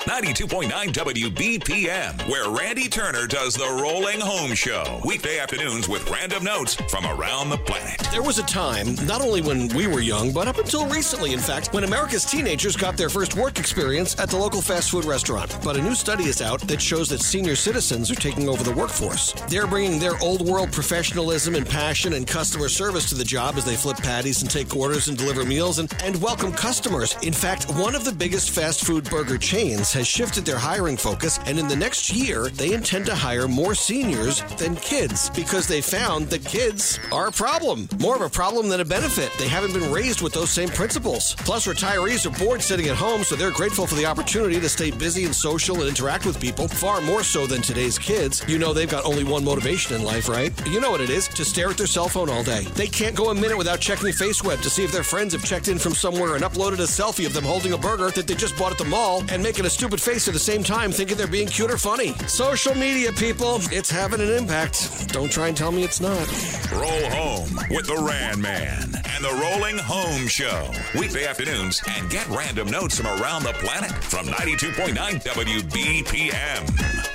92.9 WBPM, where Randy Turner does the Rolling Home Show. Weekday afternoons with random notes from around the planet. There was a time, not only when we were young, but up until recently, in fact, when America's teenagers got their first work experience at the local fast food restaurant. But a new study is out that shows that senior citizens are taking over the workforce. They're bringing their old world professionalism and passion and customer service to the job as they flip patties and take orders and deliver meals and welcome customers. In fact, one of the biggest fast food burger chains has shifted their hiring focus, and in the next year, they intend to hire more seniors than kids because they found that kids are a problem. More of a problem than a benefit. They haven't been raised with those same principles. Plus, retirees are bored sitting at home, so they're grateful for the opportunity to stay busy and social and interact with people, far more so than today's kids. You know they've got only one motivation in life, right? You know what it is, to stare at their cell phone all day. They can't go a minute without checking FaceWeb to see if their friends have checked in from somewhere and uploaded a selfie of them holding a burger that they just bought at the mall and making a stupid face at the same time thinking they're being cute or funny. Social media, people, it's having an impact. Don't try and tell me it's not. Roll home with the Ran Man and the Rolling Home Show. Weekday afternoons, and get random notes from around the planet from 92.9 WBPM.